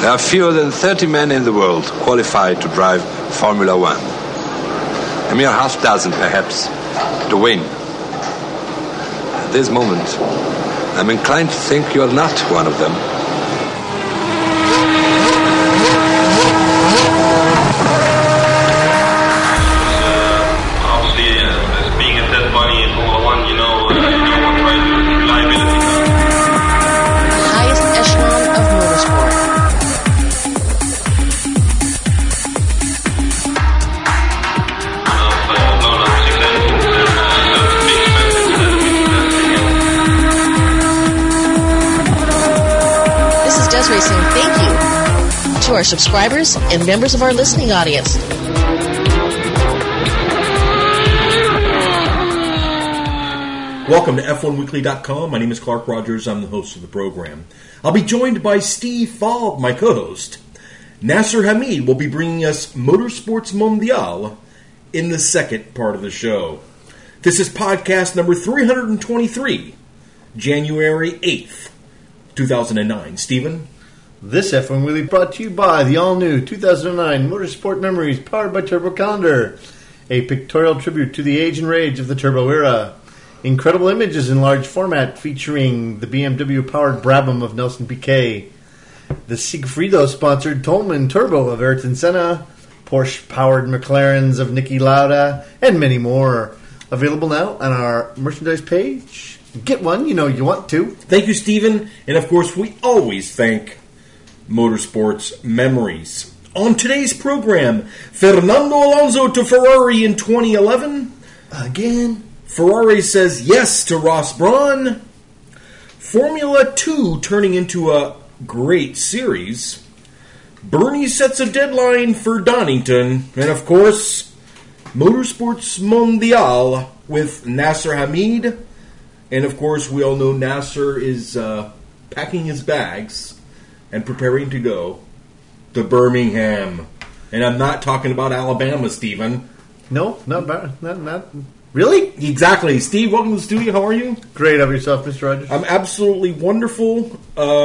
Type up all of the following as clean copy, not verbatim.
There are fewer than 30 men in the world qualified to drive Formula One. A mere half dozen, perhaps, to win. At this moment, I'm inclined to think you're not one of them. Obviously, as being a dead body in Formula One, you know what reliability. Highest echelon of motorsport. This is Des Racing. Thank you to our subscribers and members of our listening audience. Welcome to F1Weekly.com. My name is Clark Rogers. I'm the host of the program. I'll be joined by Steve Falb, my co-host. Nasser Hamid will be bringing us Motorsports Mondial in the second part of the show. This is podcast number 323, January 8th, 2009. Stephen? This F1 Weekly brought to you by the all-new 2009 Motorsport Memories powered by Turbo Calendar, a pictorial tribute to the age and rage of the Turbo era. Incredible images in large format featuring the BMW-powered Brabham of Nelson Piquet, the Sigfrido-sponsored Tolman Turbo of Ayrton Senna, Porsche-powered McLarens of Niki Lauda, and many more. Available now on our merchandise page. Get one, you know you want to. Thank you, Stephen. And of course, we always thank Motorsports Memories. On today's program, Fernando Alonso to Ferrari in 2011. Again. Ferrari says yes to Ross Brawn. Formula 2 turning into a great series. Bernie sets a deadline for Donington. And of course, Motorsports Mondial with Nasser Hamid. And of course, we all know Nasser is packing his bags and preparing to go to Birmingham. And I'm not talking about Alabama, Stephen. No, not bad. Not really? Exactly. Steve, welcome to the studio. How are you? Great. How about yourself, Mr. Rogers? I'm absolutely wonderful.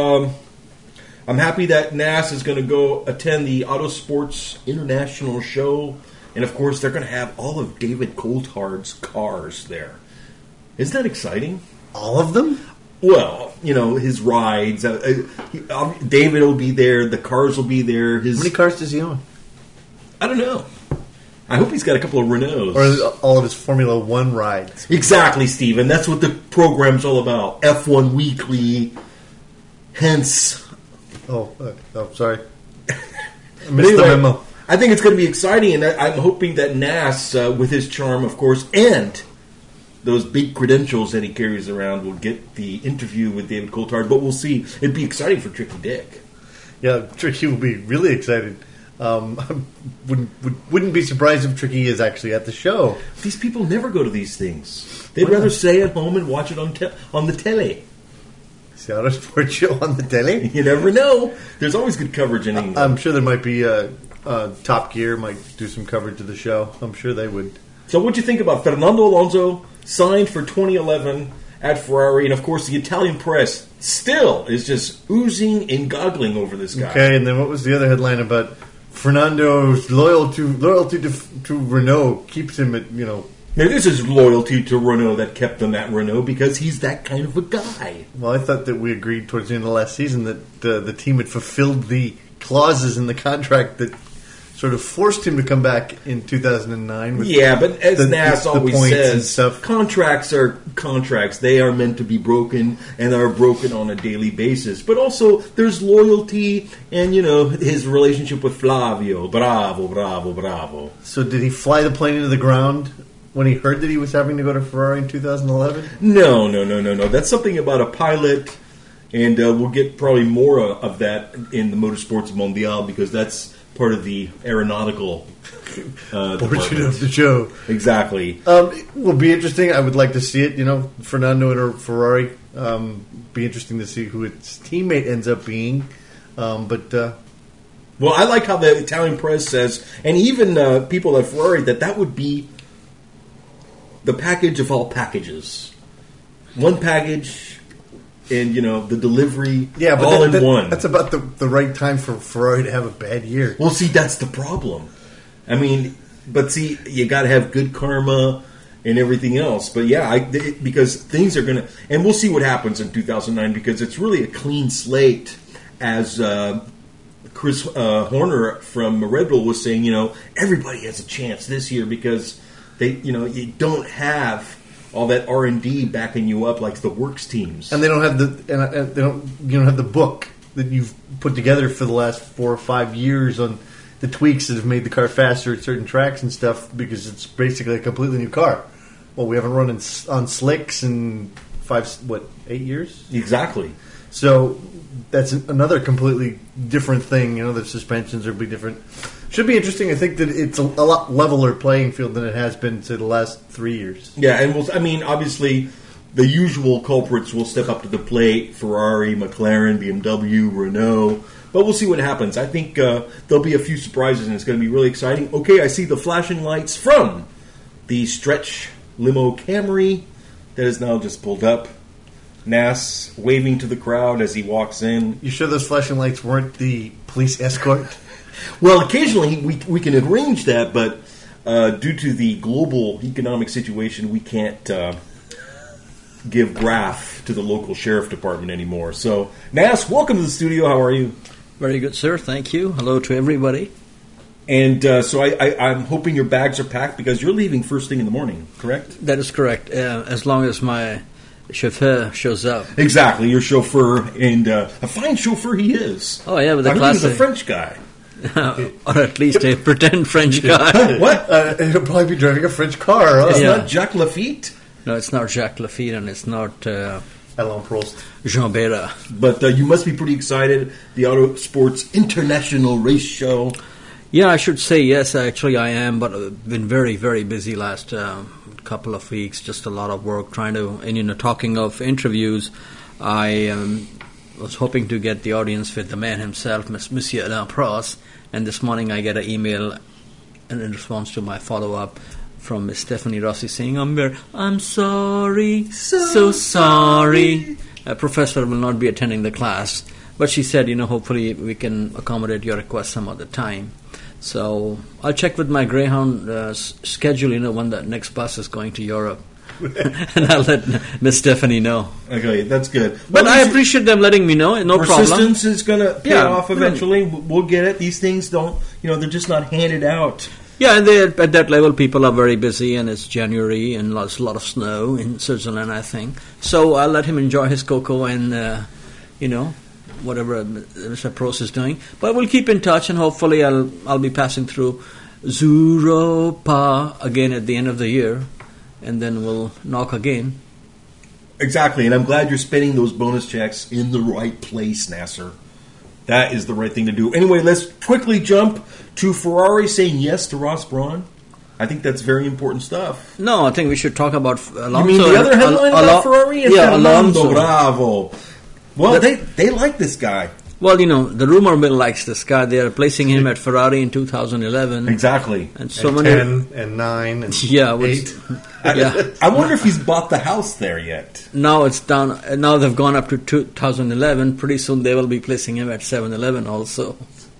I'm happy that NAS is going to go attend the Autosports International show. And, of course, they're going to have all of David Coulthard's cars there. Isn't that exciting? All of them? Well, you know, his rides. David will be there. The cars will be there. How many cars does he own? I don't know. I hope he's got a couple of Renaults. Or all of his Formula One rides. Exactly, Stephen. That's what the program's all about. F1 Weekly. Hence. Oh, sorry. I missed the memo. I think it's going to be exciting, and I'm hoping that Nass, with his charm, of course, and those big credentials that he carries around, will get the interview with David Coulthard. But we'll see. It'd be exciting for Tricky Dick. Yeah, Tricky will be really excited. Wouldn't be surprised if Tricky is actually at the show. These people never go to these things. They'd rather stay at home and watch it on the telly. See how Autosport show on the telly? You never know. There's always good coverage in England. I'm sure there might be Top Gear might do some coverage of the show. I'm sure they would. So what'd you think about Fernando Alonso signed for 2011 at Ferrari? And, of course, the Italian press still is just oozing and goggling over this guy. Okay, and then what was the other headline about Fernando's loyalty to Renault keeps him at, Now, this is loyalty to Renault that kept him at Renault because he's that kind of a guy. Well, I thought that we agreed towards the end of last season that the team had fulfilled the clauses in the contract that sort of forced him to come back in 2009. Yeah, but as Nass always says, and contracts are contracts. They are meant to be broken and are broken on a daily basis. But also, there's loyalty and, his relationship with Flavio. Bravo. So did he fly the plane into the ground when he heard that he was having to go to Ferrari in 2011? No. That's something about a pilot, and we'll get probably more of that in the Motorsports Mondial because that's part of the aeronautical portion of the show. Exactly. It will be interesting. I would like to see it. Fernando in a Ferrari. Be interesting to see who its teammate ends up being. Well, I like how the Italian press says, and even people at Ferrari, that would be the package of all packages. One package and the delivery, Yeah, but all in one. That's about the right time for Ferrari to have a bad year. Well, see, that's the problem. I mean, but see, you got to have good karma and everything else. But yeah, because things are going to, and we'll see what happens in 2009 because it's really a clean slate, as Chris Horner from Red Bull was saying. Everybody has a chance this year because you don't have all that R&D backing you up like the works teams, and they don't have you don't have the book that you've put together for the last 4 or 5 years on the tweaks that have made the car faster at certain tracks and stuff, because it's basically a completely new car. Well, we haven't run on slicks in 8 years? Exactly. So that's another completely different thing. The suspensions will be different. Should be interesting. I think that it's a lot leveler playing field than it has been to the last 3 years. Yeah, and obviously, the usual culprits will step up to the plate: Ferrari, McLaren, BMW, Renault. But we'll see what happens. I think there'll be a few surprises, and it's going to be really exciting. Okay, I see the flashing lights from the stretch limo Camry that is now just pulled up. Nas waving to the crowd as he walks in. You sure those flashing lights weren't the police escort? Well, occasionally we can arrange that, but due to the global economic situation, we can't give graft to the local sheriff department anymore. So, Nas, welcome to the studio. How are you? Very good, sir. Thank you. Hello to everybody. And so I'm hoping your bags are packed because you're leaving first thing in the morning, correct? That is correct, as long as my chauffeur shows up. Exactly, your chauffeur, and a fine chauffeur he is. Oh, yeah, with the I classic. He's a French guy. Or at least a pretend French guy. What? He'll probably be driving a French car. Huh? It's Yeah. not Jacques Lafitte? No, it's not Jacques Lafitte, and it's not Alain Prost. Jean Bera. But you must be pretty excited. The Auto Sports International Race Show. Yeah, I should say yes. Actually, I am, but I've been very, very busy last couple of weeks. Just a lot of work trying to. And talking of interviews, I was hoping to get the audience with the man himself, Monsieur Alain Prost. And this morning, I get an email in response to my follow-up from Miss Stephanie Rossi saying, "I'm sorry, so sorry. Professor will not be attending the class." But she said, hopefully we can accommodate your request some other time. So I'll check with my Greyhound schedule, when the next bus is going to Europe. And I'll let Miss Stephanie know. Okay, that's good. But I appreciate them letting me know. No problem. Persistence is going to pay off eventually. We'll get it. These things don't, they're just not handed out. Yeah, and at that level, people are very busy, and it's January, and there's a lot of snow in Switzerland, I think. So I'll let him enjoy his cocoa and, whatever Mr. Prost is doing. But we'll keep in touch, and hopefully I'll be passing through Zuropa again at the end of the year, and then we'll knock again. Exactly, and I'm glad you're spending those bonus checks in the right place, Nasser. That is the right thing to do. Anyway, let's quickly jump to Ferrari saying yes to Ross Brawn. I think that's very important stuff. No, I think we should talk about Alonso. You mean the other headline about Ferrari? Yeah, Alonso. Bravo. Well, they like this guy. Well, the rumor mill likes this guy. They are placing him at Ferrari in 2011. Exactly. And 10 and 9 and 8. Yeah. I wonder if he's bought the house there yet. Now it's down. Now they've gone up to 2011. Pretty soon they will be placing him at 7-Eleven also.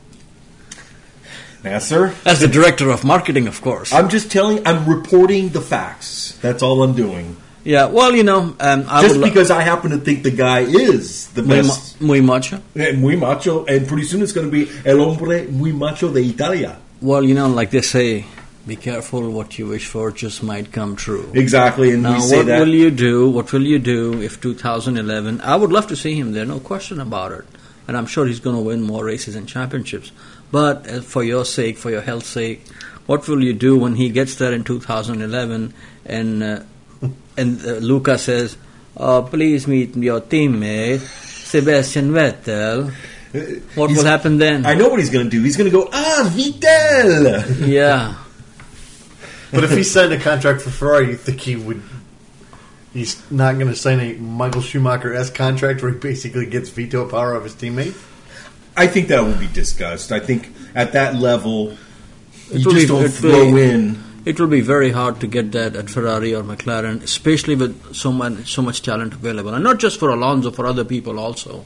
Nasser? As the director of marketing, of course. I'm reporting the facts. That's all I'm doing. Yeah, well, because I happen to think the guy is the best. Muy macho. Muy macho, and pretty soon it's going to be el hombre muy macho de Italia. Well, like they say, be careful what you wish for just might come true. Exactly, and now, we say what that. What will you do if 2011... I would love to see him there, no question about it. And I'm sure he's going to win more races and championships. But for your sake, for your health's sake, what will you do when he gets there in 2011 and Luca says, please meet your teammate, Sebastian Vettel. What will happen then? I know what he's going to do. He's going to go, Vettel! Yeah. But if he signed a contract for Ferrari, you think he's not going to sign a Michael Schumacher-esque contract where he basically gets veto power of his teammate? I think that will be discussed. I think at that level, you just don't throw in It will be very hard to get that at Ferrari or McLaren, especially with so much talent available, and not just for Alonso, for other people also.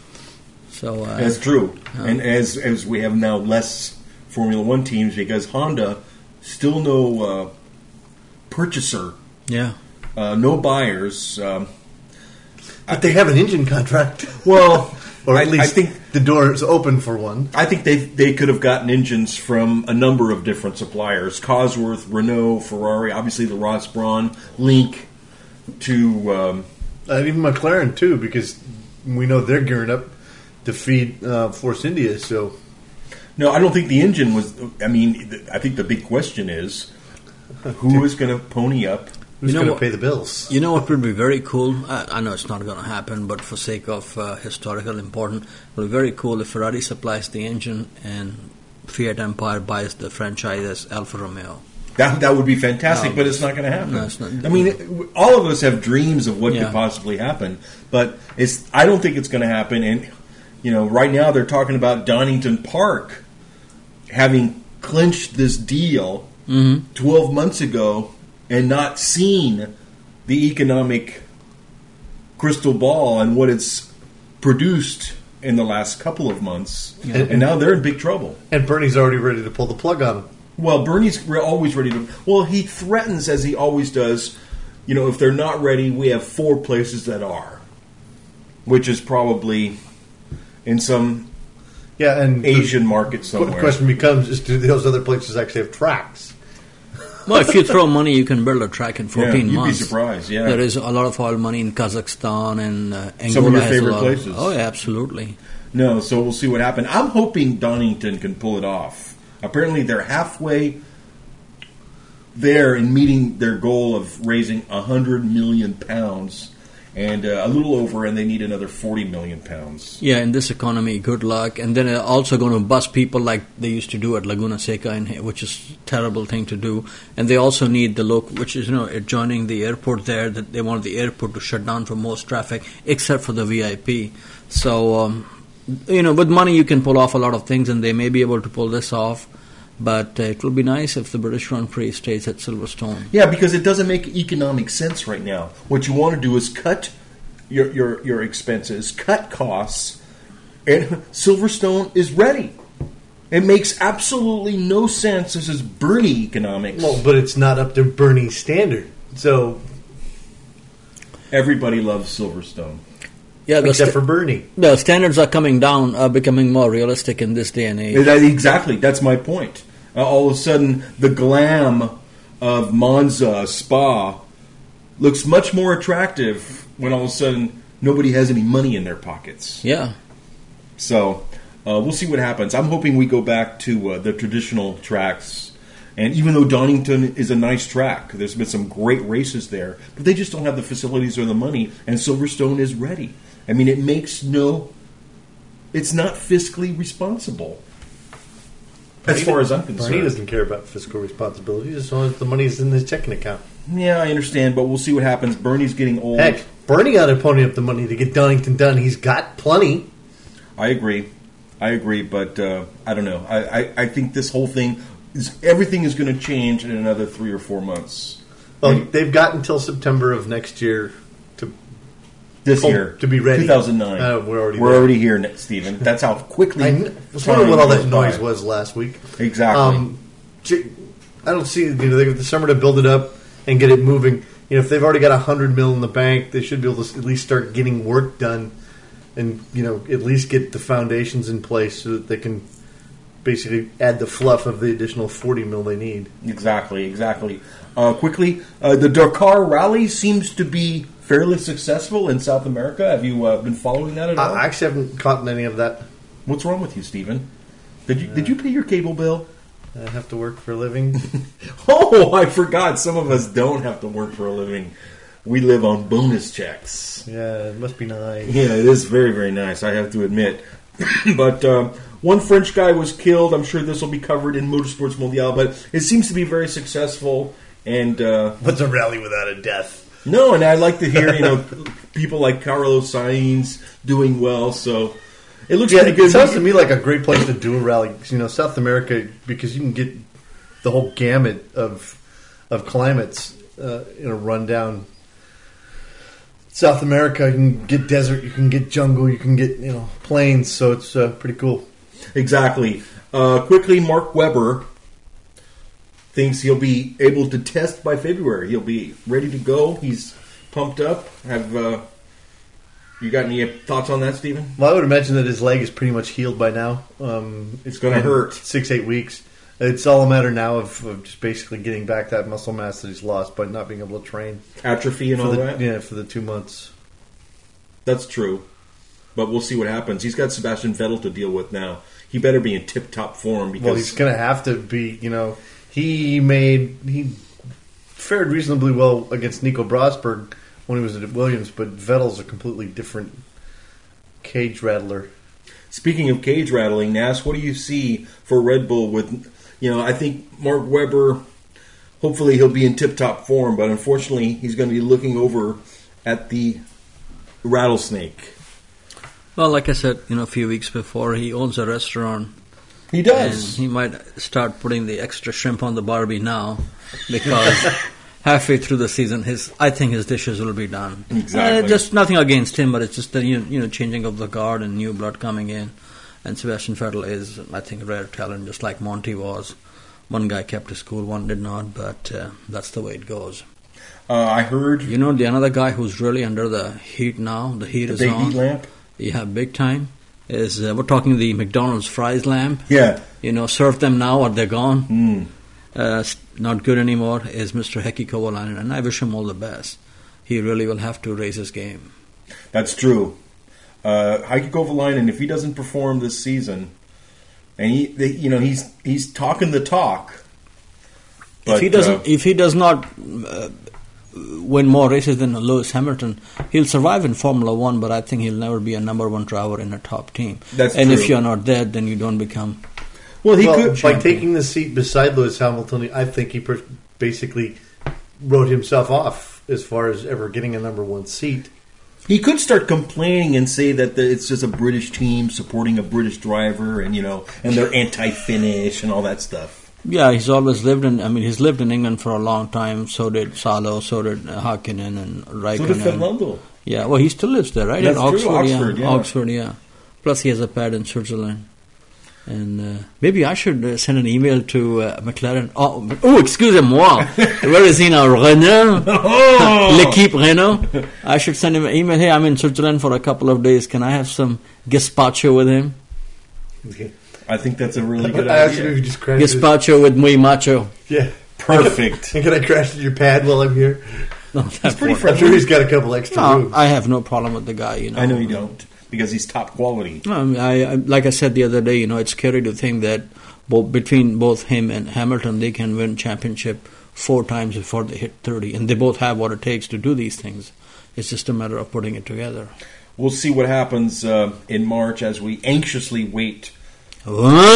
So that's true, and as we have now less Formula One teams because Honda still no purchaser, no buyers. But they have an engine contract. Well, or at least I think the door is open for one. I think they could have gotten engines from a number of different suppliers: Cosworth, Renault, Ferrari, obviously the Ross Brawn link to even McLaren too, because we know they're gearing up to feed Force India. So no, I don't think the engine was. I mean, I think the big question is who is going to pony up. Who's going to pay the bills? You know what would be very cool? I know it's not going to happen, but for sake of historical importance, it would be very cool if Ferrari supplies the engine and Fiat Empire buys the franchise as Alfa Romeo. That would be fantastic, but it's not going to happen. No, it's not. I mean, all of us have dreams of what could possibly happen, but I don't think it's going to happen. And right now they're talking about Donington Park having clinched this deal 12 months ago. And not seen the economic crystal ball and what it's produced in the last couple of months. Yeah. And now they're in big trouble. And Bernie's already ready to pull the plug on them. Well, Bernie's always ready to... Well, he threatens, as he always does, if they're not ready, we have 4 places that are. Which is probably in some Asian market somewhere. The question becomes, do those other places actually have tracks? Well, if you throw money, you can build a track in 14 months. You'd be surprised, There is a lot of oil money in Kazakhstan and Angola. Some of your favorite places. Oh, yeah, absolutely. No, so we'll see what happens. I'm hoping Donington can pull it off. Apparently, they're halfway there in meeting their goal of raising £100 million and a little over, and they need another £40 million. Yeah, in this economy, good luck. And then they're also going to bus people like they used to do at Laguna Seca, which is a terrible thing to do. And they also need the local, which is, adjoining the airport there, that they want the airport to shut down for most traffic, except for the VIP. So, with money you can pull off a lot of things, and they may be able to pull this off. But it will be nice if the British Grand Prix stays at Silverstone. Yeah, because it doesn't make economic sense right now. What you want to do is cut your expenses, cut costs, and Silverstone is ready. It makes absolutely no sense. This is Bernie economics. Well, but it's not up to Bernie's standard. So everybody loves Silverstone. Yeah, except for Bernie. The standards are coming down, becoming more realistic in this day and age. Exactly, that's my point. All of a sudden, the glam of Monza, Spa, looks much more attractive when all of a sudden nobody has any money in their pockets. Yeah. So, we'll see what happens. I'm hoping we go back to the traditional tracks. And even though Donington is a nice track, there's been some great races there, but they just don't have the facilities or the money, and Silverstone is ready. I mean, it's not fiscally responsible. As far as I'm concerned. Bernie doesn't care about fiscal responsibility as long as the money's in his checking account. Yeah, I understand, but we'll see what happens. Bernie's getting old. Heck, Bernie got to pony up the money to get Donington done. He's got plenty. I agree, but I don't know. I think this whole thing, everything is going to change in another 3 or 4 months. Well, they've got until September of next year to be ready. 2009. We're already here, Stephen. That's how quickly. I was wondering what all that noise was last week. Exactly. I don't see. They have the summer to build it up and get it moving. If they've already got $100 million in the bank, they should be able to at least start getting work done, and at least get the foundations in place so that they can basically add the fluff of the additional $40 million they need. Exactly. Quickly, the Dakar Rally seems to be fairly successful in South America. Have you been following that at all? I actually haven't caught any of that. What's wrong with you, Stephen? Did you pay your cable bill? I have to work for a living. Oh, I forgot. Some of us don't have to work for a living. We live on bonus checks. Yeah, it must be nice. Yeah, it is very, very nice, I have to admit. But one French guy was killed. I'm sure this will be covered in Motorsports Mondial, but it seems to be very successful. And what's a rally without a death? No, and I like to hear people like Carlos Sainz doing well. So it looks pretty good. It sounds to me like a great place to do a rally. South America, because you can get the whole gamut of climates in a rundown. South America, you can get desert, you can get jungle, you can get plains, so it's pretty cool. Exactly. Quickly, Mark Webber thinks he'll be able to test by February. He'll be ready to go. He's pumped up. Have you got any thoughts on that, Stephen? Well, I would imagine that his leg is pretty much healed by now. It's going to hurt. 6-8 weeks. It's all a matter now of just basically getting back that muscle mass that he's lost by not being able to train. Atrophy and all that? Yeah, for the 2 months. That's true. But we'll see what happens. He's got Sebastian Vettel to deal with now. He better be in tip-top form. Because he's going to have to be, he fared reasonably well against Nico Rosberg when he was at Williams, but Vettel's a completely different cage rattler. Speaking of cage rattling, Nas, what do you see for Red Bull with... I think Mark Webber, hopefully he'll be in tip-top form, but unfortunately he's going to be looking over at the rattlesnake. Well, like I said, a few weeks before, he owns a restaurant. He does. And he might start putting the extra shrimp on the Barbie now, because halfway through the season, I think his dishes will be done. Exactly. Just nothing against him, but it's just the changing of the guard and new blood coming in. And Sebastian Vettel is, I think, a rare talent, just like Monty was. One guy kept his cool, one did not, but that's the way it goes. I heard... the another guy who's really under the heat now, the heat is on. The big heat lamp? Yeah, big time. Is we're talking the McDonald's fries lamp. Yeah. Serve them now or they're gone. Not good anymore, is Mr. Heikki Kovalainen, and I wish him all the best. He really will have to raise his game. That's true. Heikki Kovalainen, if he doesn't perform this season, and he's talking the talk. But, if he does not win more races than Lewis Hamilton, he'll survive in Formula One, but I think he'll never be a number one driver in a top team. That's and true. If you're not there, then you don't become. Well, could by taking the seat beside Lewis Hamilton. I think he basically wrote himself off as far as ever getting a number one seat. He could start complaining and say that it's just a British team supporting a British driver, and they're anti-Finnish and all that stuff. Yeah, he's always lived he's lived in England for a long time. So did Salo, so did Hakkinen and Raikkonen. So did Fernando. Yeah, well, he still lives there, right? That's in Oxford, true, Oxford, yeah. Plus, he has a pad in Switzerland. And maybe I should send an email to McLaren. Oh, excusez-moi. Where is he now? Renault? L'équipe Renault? I should send him an email. Hey, I'm in Switzerland for a couple of days. Can I have some gazpacho with him? Okay. I think that's a really good idea. Gazpacho with muy macho. Yeah. Perfect. And can I crash at your pad while I'm here? No, that's pretty friendly. I'm sure he's got a couple extra rooms. I have no problem with the guy, I know you don't. Because he's top quality. I like I said the other day, it's scary to think that between both him and Hamilton, they can win championship 4 times before they hit 30. And they both have what it takes to do these things. It's just a matter of putting it together. We'll see what happens in March as we anxiously wait for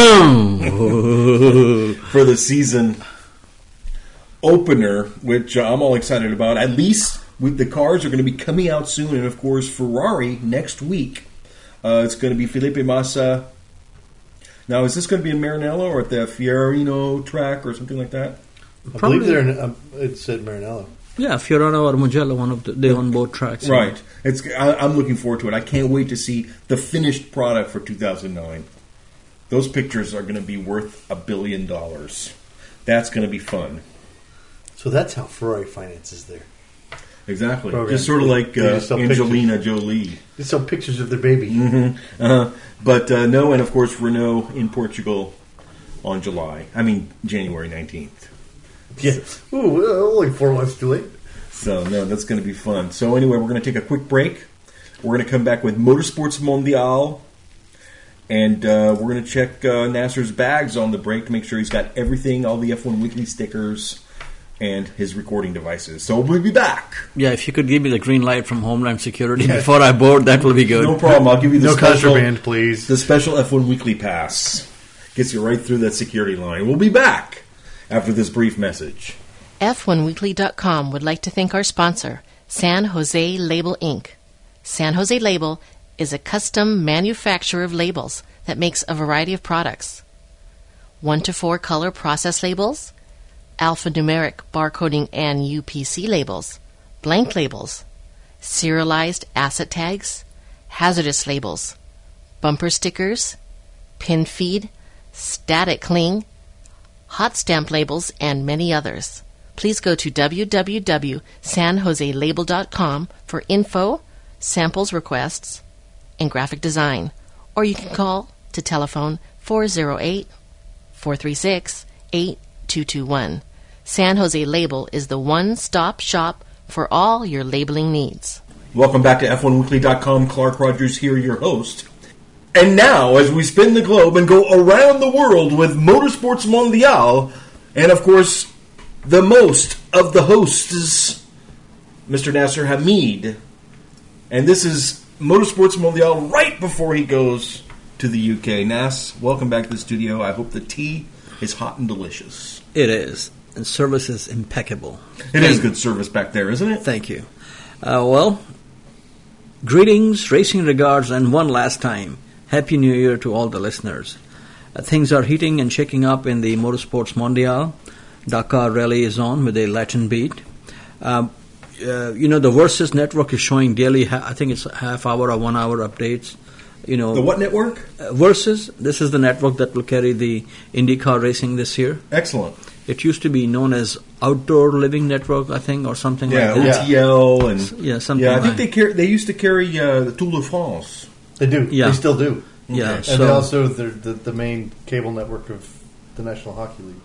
the season opener, which I'm all excited about. At least the cars are going to be coming out soon, and of course Ferrari next week. It's going to be Felipe Massa. Now, is this going to be in Maranello or at the Fiorino track or something like that? I believe they're in. It said Maranello. Yeah, Fiorano or Mugello, they're on both tracks. Right. I'm looking forward to it. I can't wait to see the finished product for 2009. Those pictures are going to be worth $1 billion. That's going to be fun. So that's how Ferrari finances there. Exactly. Program. Just sort of like Angelina Jolie. Just some pictures of their baby. Mm-hmm. But no, and of course Renault in Portugal on January 19th. Yeah. Ooh, only 4 months too late. So, no, that's going to be fun. So anyway, we're going to take a quick break. We're going to come back with Motorsports Mondial. And we're going to check Nasser's bags on the break to make sure he's got everything, all the F1 Weekly stickers, and his recording devices. So we'll be back. Yeah, if you could give me the green light from Homeland Security before I board, that will be good. No problem. I'll give you the no special contraband, please. The special F1 Weekly pass gets you right through that security line. We'll be back after this brief message. F1Weekly.com would like to thank our sponsor, San Jose Label Inc. San Jose Label is a custom manufacturer of labels that makes a variety of products. 1 to 4 color process labels, alphanumeric barcoding and UPC labels, blank labels, serialized asset tags, hazardous labels, bumper stickers, pin feed, static cling, hot stamp labels, and many others. Please go to www.sanjoselabel.com for info, samples requests, and graphic design, or you can call to telephone 408-436-8221. San Jose Label is the one-stop shop for all your labeling needs. Welcome back to F1Weekly.com. Clark Rogers here, your host. And now, as we spin the globe and go around the world with Motorsports Mondial, and of course, the most of the hosts, Mr. Nasser Hamid. And this is Motorsports Mondial right before he goes to the UK. Nas, welcome back to the studio. I hope the tea is hot and delicious. It is. And service is impeccable. It is good service back there, isn't it? Thank you. Well, greetings, racing regards, and one last time, Happy New Year to all the listeners. Things are heating and shaking up in the Motorsports Mondial. Dakar Rally is on with a Latin beat. The Versus network is showing daily, I think it's half-hour or 1-hour updates. The what network? Versus. This is the network that will carry the IndyCar racing this year. Excellent. It used to be known as Outdoor Living Network, I think, or something like that. OTL and something. Yeah, I like think they used to carry the Tour de France. They do. Yeah. They still do. Yeah. And they also they're the main cable network of the National Hockey League.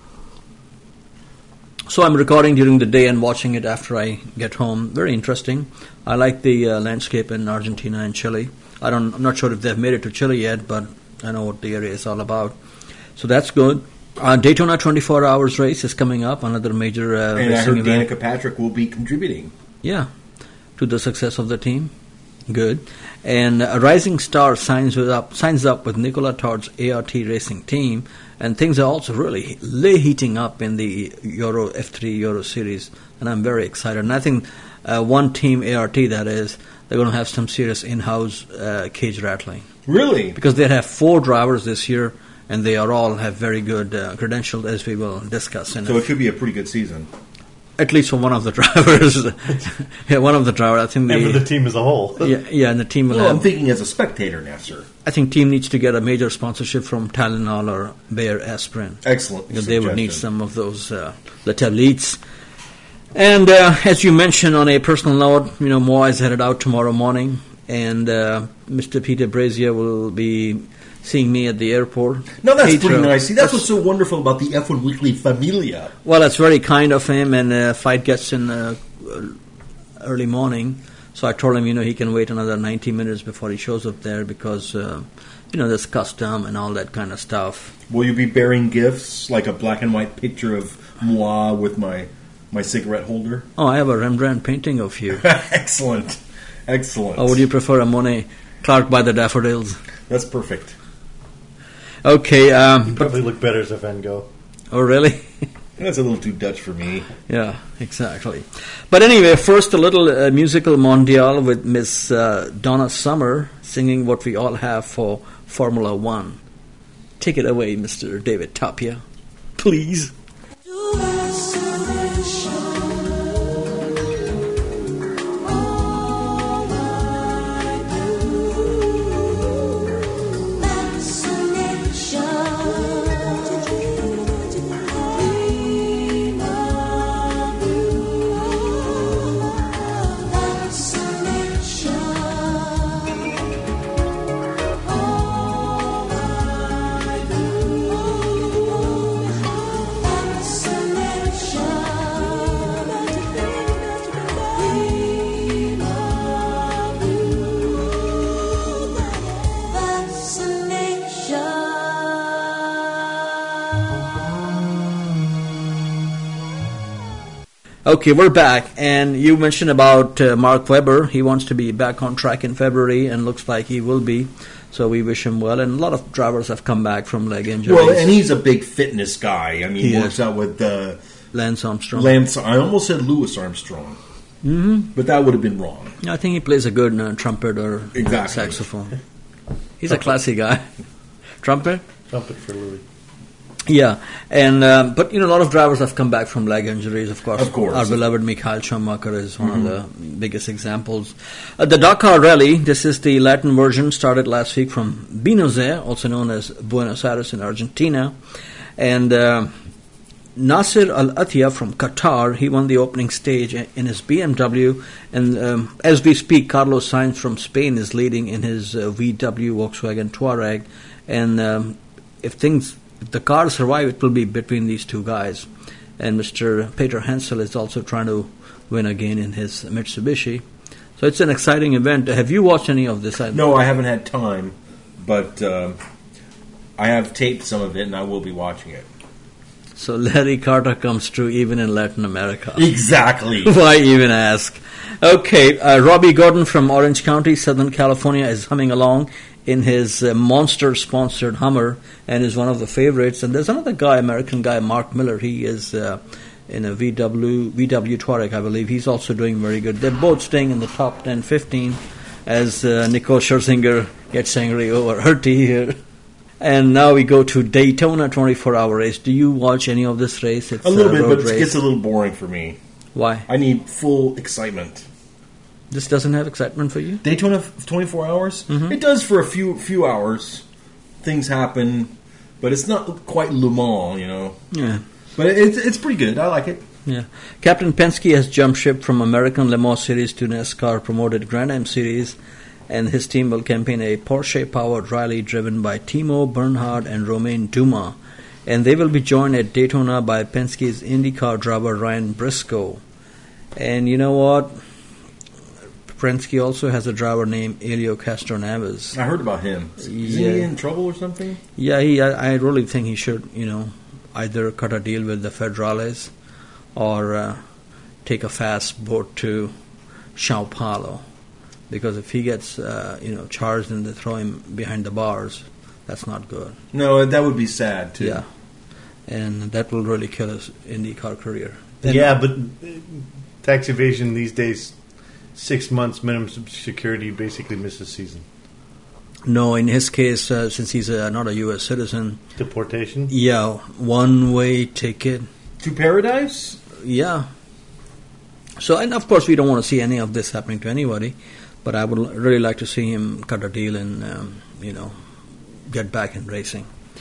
So I'm recording during the day and watching it after I get home. Very interesting. I like the landscape in Argentina and Chile. I'm not sure if they've made it to Chile yet, but I know what the area is all about. So that's good. Daytona 24 Hours race is coming up, another major and I heard event. Danica Patrick will be contributing. Yeah, to the success of the team. Good. And a Rising Star signs up with Nicola Todd's ART racing team, and things are also really heating up in the Euro F3 Euro Series, and I'm very excited. And I think one team, ART that is, they're going to have some serious in-house cage rattling. Really? Because they have 4 drivers this year, and they all have very good credentials, as we will discuss. So it should be a pretty good season. At least for one of the drivers. Yeah, one of the drivers. I think and for the team as a whole. Yeah, and the team will Well, have, I'm thinking as a spectator, Nasser. I think team needs to get a major sponsorship from Tylenol or Bayer Aspirin. Excellent. Because they would need some of those the tablets. And as you mentioned, on a personal note, Moa is headed out tomorrow morning, and Mr. Peter Brazier will be seeing me at the airport. No, that's pretty nice. See, that's what's so wonderful about the F1 Weekly familia. Well, it's very kind of him, and flight gets in early morning, so I told him, he can wait another 90 minutes before he shows up there because, there's custom and all that kind of stuff. Will you be bearing gifts, like a black and white picture of moi with my cigarette holder? Oh, I have a Rembrandt painting of you. Excellent. Or would you prefer a Monet Clark by the Daffodils? That's perfect. Okay. You probably look better as a Van Gogh. Oh, really? That's a little too Dutch for me. Yeah, exactly. But anyway, first a little musical mondial with Miss Donna Summer singing what we all have for Formula One. Take it away, Mr. David Tapia. Please. Okay, we're back, and you mentioned about Mark Webber. He wants to be back on track in February, and looks like he will be, so we wish him well. And a lot of drivers have come back from leg injuries. Well, and he's a big fitness guy. I mean, he works out with Lance Armstrong. I almost said Louis Armstrong, but that would have been wrong. I think he plays a good trumpet or saxophone. He's a classy guy. Trumpet? Trumpet for Louis. Yeah, and but a lot of drivers have come back from leg injuries. Of course, our beloved Michael Schumacher is one of the biggest examples. The Dakar Rally, this is the Latin version, started last week from Buenos Aires, also known as Buenos Aires in Argentina, and Nasser Al Attiyah from Qatar, he won the opening stage in his BMW, and as we speak, Carlos Sainz from Spain is leading in his VW Volkswagen Touareg, and if the cars survive, it will be between these two guys. And Mr. Peter Hansel is also trying to win again in his Mitsubishi. So it's an exciting event. Have you watched any of this? No, I haven't had time, but I have taped some of it, and I will be watching it. So Larry Carter comes true even in Latin America. Exactly. Why even ask? Okay, Robbie Gordon from Orange County, Southern California, is humming along in his Monster-sponsored Hummer and is one of the favorites. And there's another guy, American guy, Mark Miller. He is in a VW Touareg, I believe. He's also doing very good. They're both staying in the top 10, 15 as Nicole Scherzinger gets angry over her tea here. And now we go to Daytona 24-hour race. Do you watch any of this race? It's a little bit, but it gets a little boring for me. Why? I need full excitement. This doesn't have excitement for you? Daytona 24 hours? Mm-hmm. It does for a few hours. Things happen, but it's not quite Le Mans, Yeah. But it's pretty good. I like it. Yeah. Captain Penske has jumped ship from American Le Mans Series to NASCAR-promoted Grand Am Series, and his team will campaign a Porsche-powered rally driven by Timo Bernhard and Romain Dumas. And they will be joined at Daytona by Penske's IndyCar driver Ryan Briscoe. And you know what? Penske also has a driver named Helio Castroneves. I heard about him. Is he in trouble or something? Yeah, I really think he should, either cut a deal with the Federales or take a fast boat to Sao Paulo. Because if he gets, charged and they throw him behind the bars, that's not good. No, that would be sad, too. Yeah. And that will really kill his IndyCar career. Yeah, but tax evasion these days, 6 months minimum security, basically misses season. No, in his case, since he's not a U.S. citizen. Deportation? Yeah, one-way ticket. To paradise? Yeah. So, and of course, we don't want to see any of this happening to anybody, but I would really like to see him cut a deal and, get back in racing.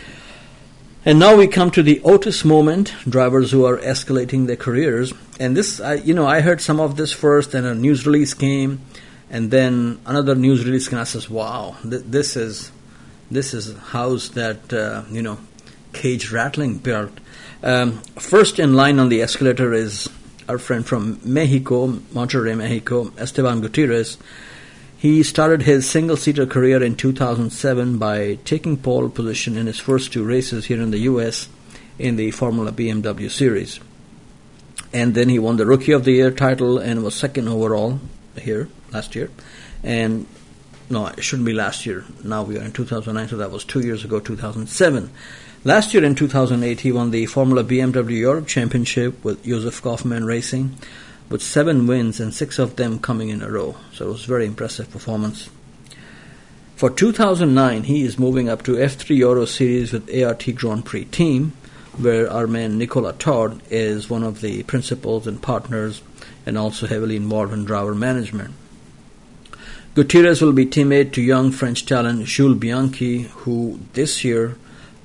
And now we come to the Otis moment, drivers who are escalating their careers. And this, I heard some of this first, and a news release came, and then another news release came, and I says, wow, this is house that, cage rattling built. First in line on the escalator is our friend from Mexico, Monterrey, Mexico, Esteban Gutierrez. He started his single-seater career in 2007 by taking pole position in his first two races here in the U.S. in the Formula BMW Series. And then he won the Rookie of the Year title and was second overall here last year. And no, it shouldn't be last year. Now we are in 2009, so that was 2 years ago, 2007. Last year in 2008, he won the Formula BMW Europe Championship with Josef Kaufmann Racing, with 7 wins and 6 of them coming in a row. So it was a very impressive performance. For 2009, he is moving up to F3 Euro Series with ART Grand Prix team, where our man Nicolas Todd is one of the principals and partners and also heavily involved in driver management. Gutierrez will be teammate to young French talent Jules Bianchi, who this year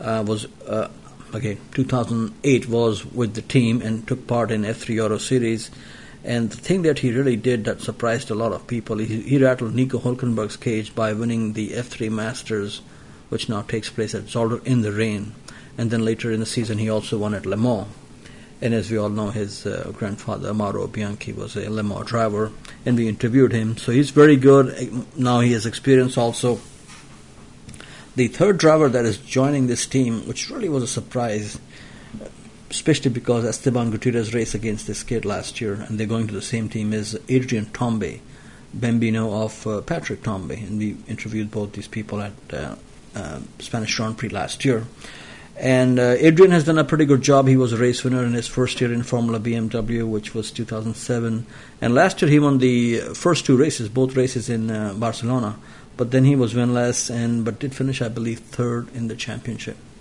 2008 was with the team and took part in F3 Euro Series. And the thing that he really did that surprised a lot of people, he rattled Nico Hülkenberg's cage by winning the F3 Masters, which now takes place at Zolder in the rain. And then later in the season, he also won at Le Mans. And as we all know, his grandfather, Mauro Bianchi, was a Le Mans driver, and we interviewed him. So he's very good. Now he has experience also. The third driver that is joining this team, which really was a surprise, especially because Esteban Gutierrez raced against this kid last year, and they're going to the same team, is Adrian Tombe, Bambino of Patrick Tombe. And we interviewed both these people at Spanish Grand Prix last year. And Adrian has done a pretty good job. He was a race winner in his first year in Formula BMW, which was 2007. And last year he won the first 2 races, both races in Barcelona. But then he was winless, but did finish, I believe, 3rd in the championship.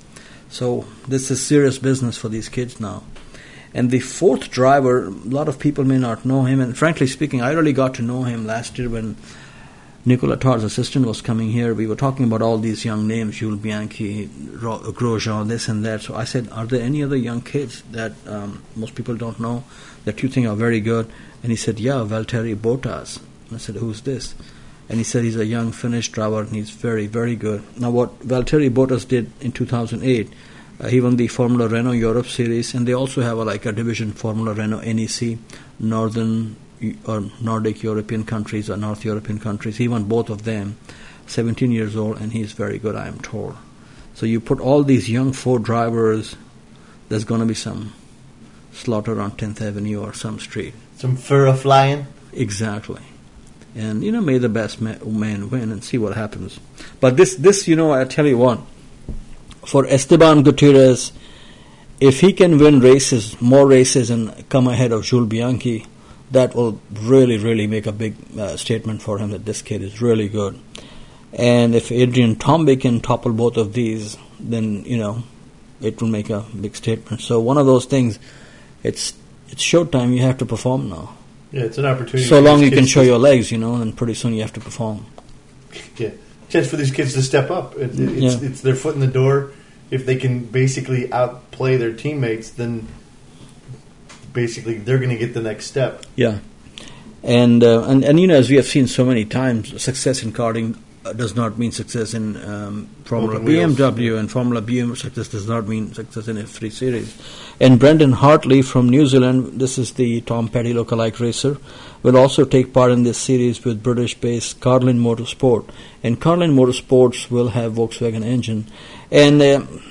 So this is serious business for these kids now. And the fourth driver, a lot of people may not know him, and frankly speaking, I really got to know him last year when Nicolas Tard's assistant was coming here. We were talking about all these young names, Jules Bianchi, Grosjean, this and that. So I said, are there any other young kids that most people don't know that you think are very good? And he said, yeah, Valtteri Bottas. And I said, who's this? And he said he's a young Finnish driver and he's very, very good. Now what Valtteri Bottas did in 2008, he won the Formula Renault Europe Series, and they also have a division, Formula Renault NEC, Northern or Nordic European countries or North European countries. He won both of them, 17 years old, and he's very good, I am told. So you put all these young Ford drivers, there's going to be some slaughter on 10th Avenue or some street. Some fur flying? Exactly. And, may the best man win and see what happens. But this, I tell you what, for Esteban Gutierrez, if he can win more races and come ahead of Jules Bianchi, that will really, really make a big statement for him that this kid is really good. And if Adrian Tomby can topple both of these, then, it will make a big statement. So one of those things, it's showtime, you have to perform now. Yeah, it's an opportunity. So long you can show your legs, and pretty soon you have to perform. Yeah, chance for these kids to step up. It's their foot in the door. If they can basically outplay their teammates, then basically they're going to get the next step. Yeah, and as we have seen so many times, success in karting does not mean success in Formula BMW, and Formula BMW success does not mean success in F3 Series. And Brendan Hartley from New Zealand, this is the Tom Petty lookalike racer, will also take part in this series with British-based Carlin Motorsport. And Carlin Motorsports will have Volkswagen engine. And,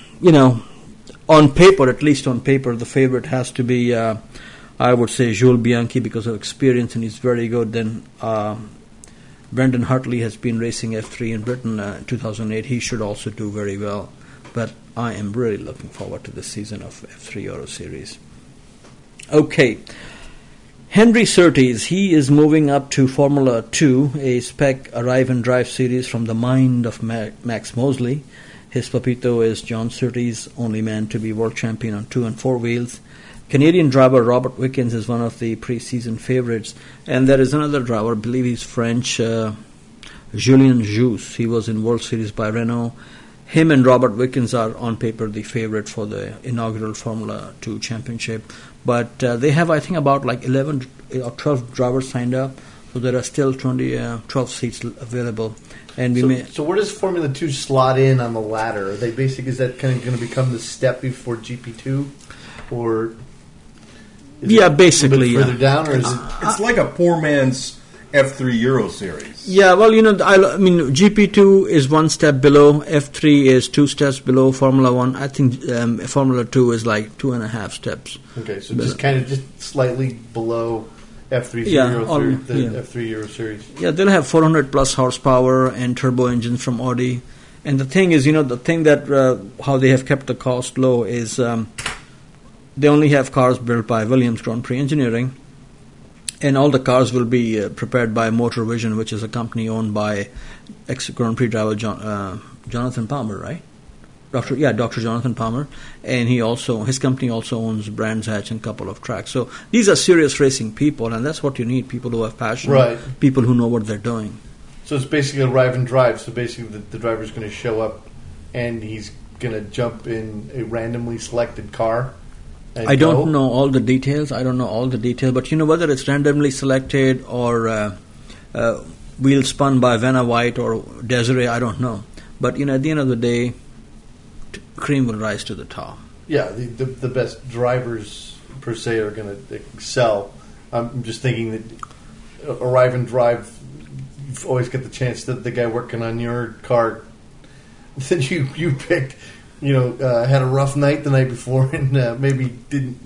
on paper, at least on paper, the favorite has to be, I would say, Jules Bianchi because of experience, and he's very good. Then Brendan Hartley has been racing F3 in Britain in 2008. He should also do very well. But I am really looking forward to this season of F3 Euro Series. Okay. Henry Surtees, he is moving up to Formula 2, a spec arrive and drive series from the mind of Max Mosley. His papito is John Surtees, only man to be world champion on 2 and 4 wheels. Canadian driver Robert Wickens is one of the pre-season favorites. And there is another driver, I believe he's French, Julien Jousse. He was in World Series by Renault. Him and Robert Wickens are on paper the favorite for the inaugural Formula 2 championship. But they have, I think, about 11 or 12 drivers signed up. So there are still 12 seats available. And so where does Formula 2 slot in on the ladder? Is that kind of going to become the step before GP2? Or basically, further down, or is it? It's like a poor man's F3 Euro Series. Yeah, well, GP2 is one step below, F3 is 2 steps below Formula 1. I think Formula 2 is 2.5 steps. Okay, so just slightly below F3 F3 Euro Series. Yeah, they'll have 400 plus horsepower and turbo engines from Audi. And the thing is, the thing that how they have kept the cost low is they only have cars built by Williams Grand Prix Engineering. And all the cars will be prepared by Motor Vision, which is a company owned by ex-Grand Prix driver Jonathan Palmer, right? Dr. Jonathan Palmer. And his company also owns Brands Hatch and a couple of tracks. So these are serious racing people, and that's what you need, people who have passion, right. People who know what they're doing. So it's basically arrive and drive. So basically the driver's going to show up, and he's going to jump in a randomly selected car. I don't know all the details. But whether it's randomly selected or wheel spun by Vanna White or Desiree, I don't know. But at the end of the day, cream will rise to the top. Yeah, the best drivers per se are going to excel. I'm just thinking that arrive and drive, you've always got the chance that the guy working on your car that you picked, had a rough night the night before and maybe didn't,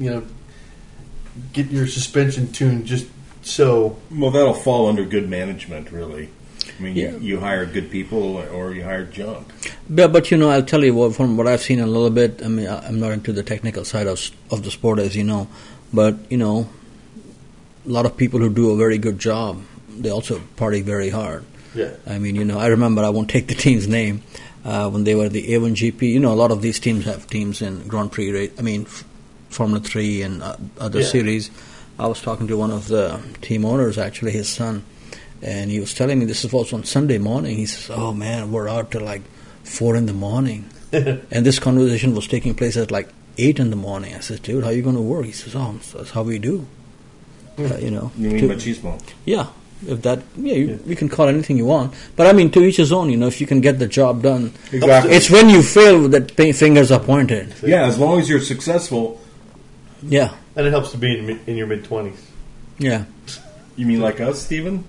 get your suspension tuned just so. Well, that'll fall under good management, really. You hired good people or you hired junk. But I'll tell you from what I've seen a little bit, I'm not into the technical side of the sport, as you know, but, a lot of people who do a very good job, they also party very hard. Yeah. I remember, I won't take the team's name, when they were the A1GP. You know, a lot of these teams have teams in Grand Prix, Formula 3 and other series. I was talking to one of the team owners, actually, his son, and he was telling me this was on Sunday morning. He says, "Oh man, we're out till like 4 in the morning," and this conversation was taking place at like 8 in the morning. I said, "Dude, how are you going to work?" He says, "Oh, that's how we do." You know, You mean machismo? yeah. If that, you can call it anything you want, but I mean, to each his own. You know, if you can get the job done, Exactly. it's when you fail that fingers are pointed. Yeah, as long as you're successful. Yeah, And it helps to be in your mid-20s. yeah. You mean like us, Stephen?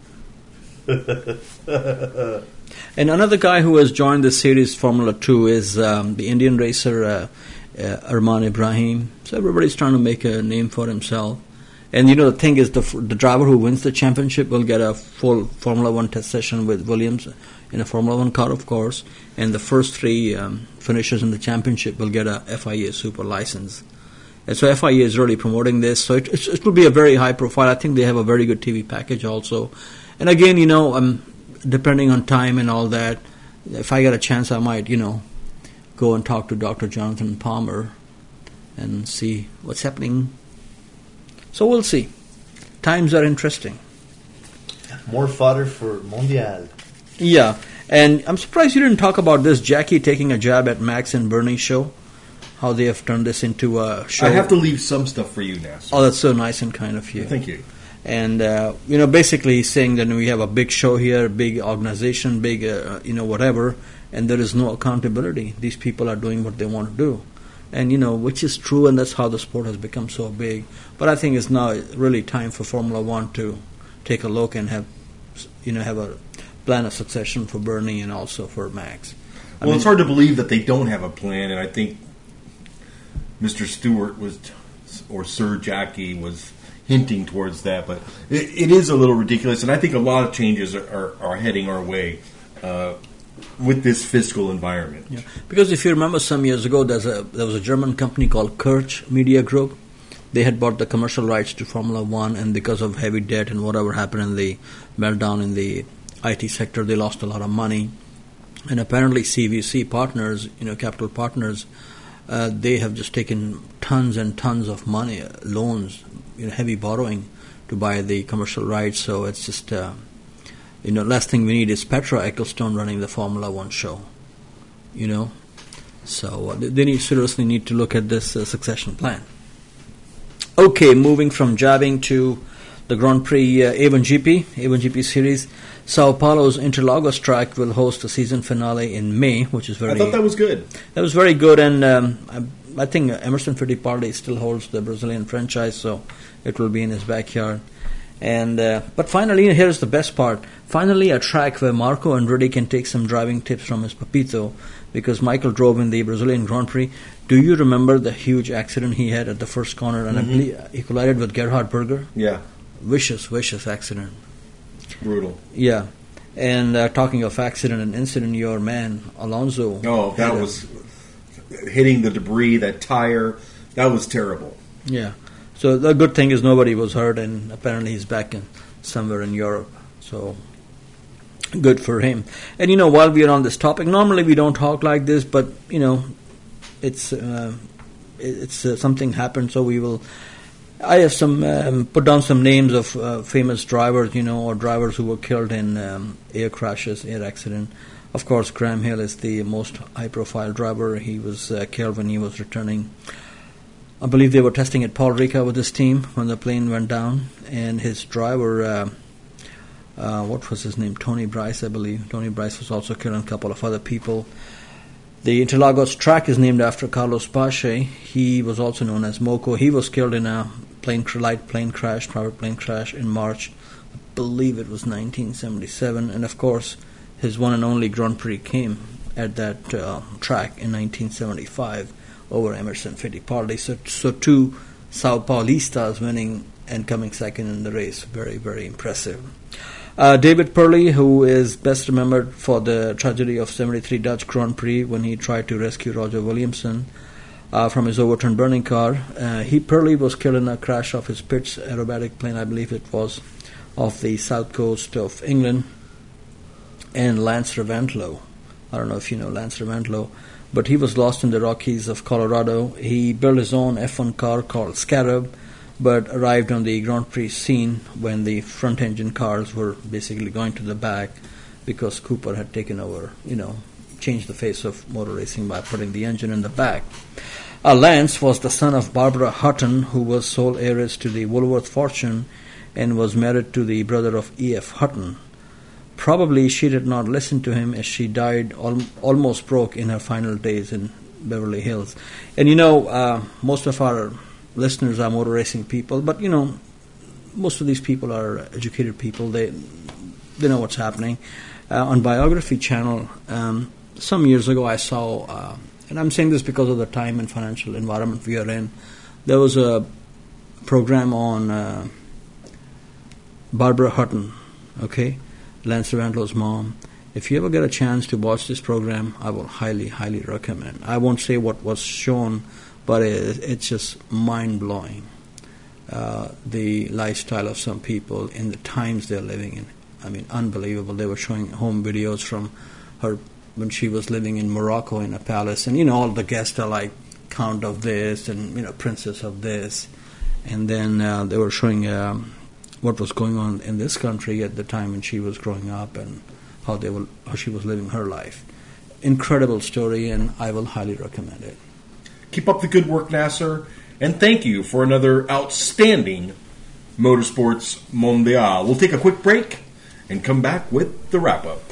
And another guy who has joined the series Formula 2 is the Indian racer Arman Ibrahim. So everybody's trying to make a name for himself. And you know, the thing is, the driver who wins the championship will get a full Formula 1 test session with Williams in a Formula 1 car, of course. And the first 3 finishers in the championship will get a FIA Super license. And so FIA is really promoting this. So it will be a very high profile. I think they have a very good TV package also. And again, you know, depending on time and all that, if I get a chance, I might, you know, go and talk to Dr. Jonathan Palmer and see what's happening. So we'll see. Times are interesting. More fodder for Mondial. Yeah, and I'm surprised you didn't talk about this, Jackie taking a jab at Max and Bernie's show, how they have turned this into a show. I have to leave some stuff for you now. Sir. Oh, that's so nice and kind of you. Thank you. And, you know, basically he's saying that we have a big show here, big organization, big, you know, whatever, and there is no accountability. These people are doing what they want to do. And, you know, which is true, and that's how the sport has become so big. But I think it's now really time for Formula One to take a look and have a plan of succession for Bernie and also for Max. I mean, It's hard to believe that they don't have a plan, and I think Mr. Stewart or Sir Jackie was hinting towards that, but it is a little ridiculous, and I think a lot of changes are heading our way with this fiscal environment. Yeah. Because if you remember some years ago, there was a German company called Kirch Media Group. They had bought the commercial rights to Formula One, and because of heavy debt and whatever happened in the meltdown in the IT sector, they lost a lot of money. And apparently CVC partners, you know, capital partners, they have just taken tons and tons of money, loans, you know, heavy borrowing to buy the commercial rights. So it's just, you know, last thing we need is Petra Ecclestone running the Formula One show, you know. So they seriously need to look at this succession plan. Okay, moving from jabbing to the Grand Prix A1GP series. Sao Paulo's Interlagos track will host a season finale in May, which is very... I thought that was good. That was very good, and I think Emerson Fittipaldi still holds the Brazilian franchise, so it will be in his backyard. And but finally, here's the best part. Finally, a track where Marco Andretti can take some driving tips from his papito, because Michael drove in the Brazilian Grand Prix. Do you remember the huge accident he had at the first corner? And I believe he collided with Gerhard Berger. Yeah. Vicious accident. Brutal. Yeah. And talking of accident and incident, your man, Alonso. Oh, that was hitting the debris, that tire. That was terrible. Yeah. So the good thing is nobody was hurt, and apparently he's back somewhere in Europe. So good for him. And, you know, while we are on this topic, normally we don't talk like this, but, you know, it's something happened, so we will... I have put down some names of famous drivers, you know, or drivers who were killed in air crashes, air accident. Of course, Graham Hill is the most high-profile driver. He was killed when he was returning. I believe they were testing at Paul Ricca with his team when the plane went down, and his driver, what was his name? Tony Bryce, I believe. Tony Bryce was also killed, and a couple of other people. The Interlagos track is named after Carlos Pache. He was also known as Moco. He was killed in a private plane crash in March. I believe it was 1977. And of course, his one and only Grand Prix came at that track in 1975 over Emerson Fittipaldi. So two Sao Paulistas winning and coming second in the race. Very, very impressive. David Purley, who is best remembered for the tragedy of 73 Dutch Grand Prix when he tried to rescue Roger Williamson from his overturned burning car. Purley was killed in a crash of his Pitts aerobatic plane, I believe it was, off the south coast of England. And Lance Reventlow, I don't know if you know Lance Reventlow, but he was lost in the Rockies of Colorado. He built his own F1 car called Scarab, but arrived on the Grand Prix scene when the front engine cars were basically going to the back because Cooper had taken over, changed the face of motor racing by putting the engine in the back. Lance was the son of Barbara Hutton, who was sole heiress to the Woolworth fortune and was married to the brother of E.F. Hutton. Probably she did not listen to him as she died almost broke in her final days in Beverly Hills. And most of our listeners are motor racing people, but most of these people are educated people. They know what's happening. On Biography Channel, some years ago I saw, and I'm saying this because of the time and financial environment we are in, there was a program on Barbara Hutton, Lance Reventlow's mom. If you ever get a chance to watch this program, I will highly, highly recommend. I won't say what was shown, but it's just mind-blowing. The lifestyle of some people in the times they're living in. I mean, unbelievable. They were showing home videos from her when she was living in Morocco in a palace. And, all the guests are like Count of this and, Princess of this. And then they were showing what was going on in this country at the time when she was growing up and how she was living her life. Incredible story, and I will highly recommend it. Keep up the good work, Nasser, and thank you for another outstanding Motorsports Mondial. We'll take a quick break and come back with the wrap-up.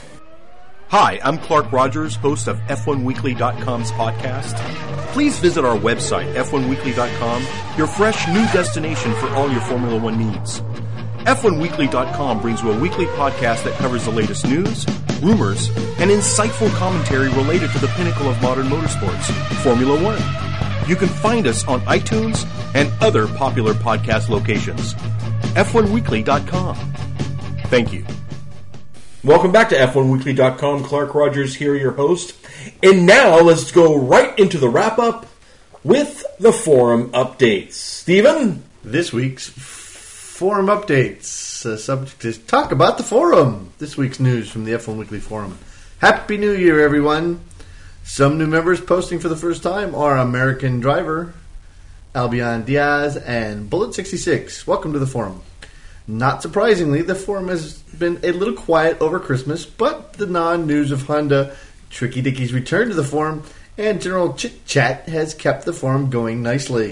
Hi, I'm Clark Rogers, host of F1Weekly.com's podcast. Please visit our website, F1Weekly.com, your fresh new destination for all your Formula One needs. F1Weekly.com brings you a weekly podcast that covers the latest news, rumors, and insightful commentary related to the pinnacle of modern motorsports, Formula One. You can find us on iTunes and other popular podcast locations. F1Weekly.com. Thank you. Welcome back to F1Weekly.com. Clark Rogers here, your host. And now let's go right into the wrap-up with the forum updates. Stephen? This week's forum updates. Subject is talk about the forum. This week's news from the F1 Weekly forum. Happy New Year, everyone. Some new members posting for the first time are American Driver, Albion Diaz, and Bullet66. Welcome to the forum. Not surprisingly, the forum has been a little quiet over Christmas, but the non-news of Honda, Tricky Dickie's return to the forum, and general chit-chat has kept the forum going nicely.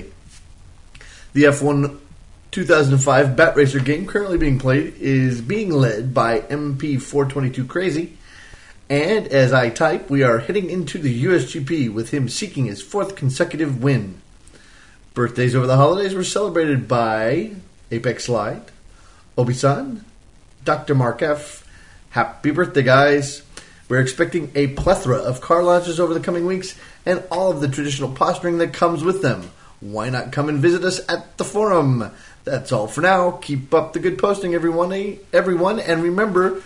The F1 2005 Bat Racer game currently being played is being led by MP422 Crazy, and as I type, we are heading into the USGP with him seeking his fourth consecutive win. Birthdays over the holidays were celebrated by Apex Slide, Obi-san, Dr. Mark F. Happy birthday, guys. We're expecting a plethora of car launches over the coming weeks and all of the traditional posturing that comes with them. Why not come and visit us at the forum? That's all for now. Keep up the good posting, everyone, and remember,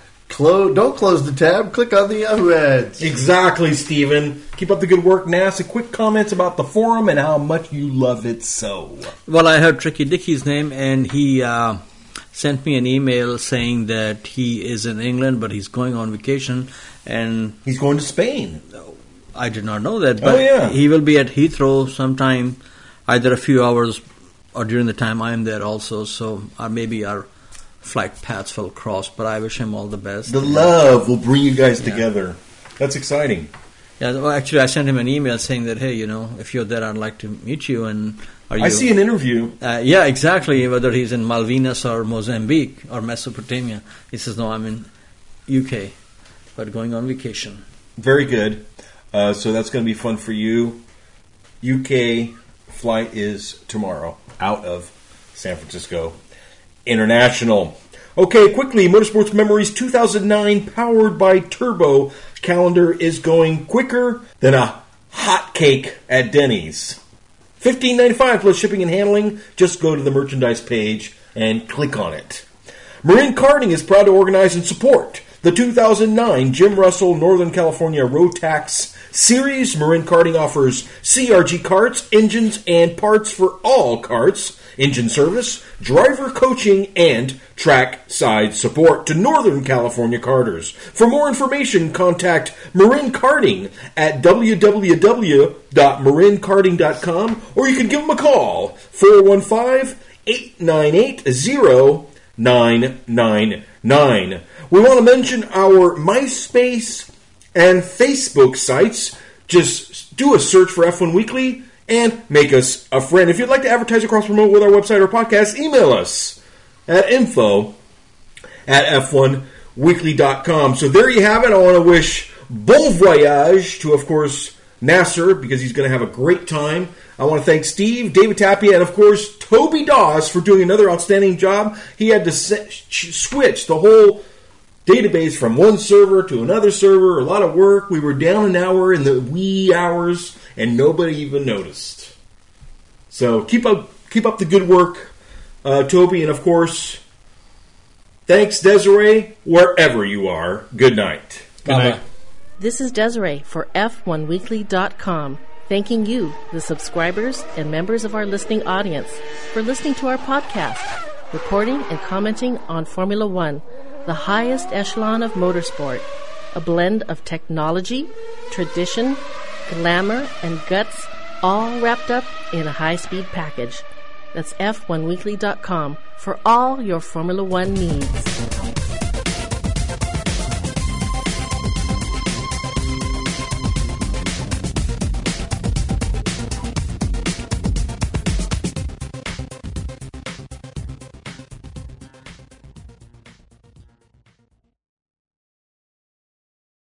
don't close the tab. Click on the Yahoo ads. Exactly, Stephen. Keep up the good work, NASA. Quick comments about the forum and how much you love it so. Well, I heard Tricky Dickie's name, and he sent me an email saying that he is in England, but he's going on vacation. And he's going to Spain. I did not know that, but he will be at Heathrow sometime, either a few hours or during the time I am there also. So maybe our flight paths will cross, but I wish him all the best. The love will bring you guys together. That's exciting. Yeah, well, actually, I sent him an email saying that, hey, if you're there, I'd like to meet you. And I see an interview. Yeah, exactly. Whether he's in Malvinas or Mozambique or Mesopotamia. He says, no, I'm in UK, but going on vacation. Very good. So that's going to be fun for you. UK flight is tomorrow out of San Francisco International. Okay, quickly, Motorsports Memories 2009 powered by Turbo calendar is going quicker than a hot cake at Denny's. $15.95 plus shipping and handling. Just go to the merchandise page and click on it. Marin Karting is proud to organize and support the 2009 Jim Russell Northern California Rotax Series. Marin Karting offers CRG carts, engines, and parts for all carts, engine service, driver coaching, and track side support to Northern California karters. For more information, contact Marin Karting at www.marinkarting.com, or you can give them a call, 415-898-0999. We want to mention our MySpace and Facebook sites. Just do a search for F1 Weekly and make us a friend. If you'd like to advertise or cross-promote with our website or podcast, email us at info@f1weekly.com. So there you have it. I want to wish bon voyage to, of course, Nasser, because he's going to have a great time. I want to thank Steve, David Tapia, and, of course, Toby Dawes for doing another outstanding job. He had to switch the whole database from one server to another server. A lot of work. We were down an hour in the wee hours, and nobody even noticed. So keep up the good work, Toby, and, of course, thanks, Desiree, wherever you are. Good night. Good night. This is Desiree for F1Weekly.com, thanking you, the subscribers and members of our listening audience, for listening to our podcast, reporting and commenting on Formula One, the highest echelon of motorsport, a blend of technology, tradition, glamour, and guts, all wrapped up in a high-speed package. That's F1Weekly.com for all your Formula One needs.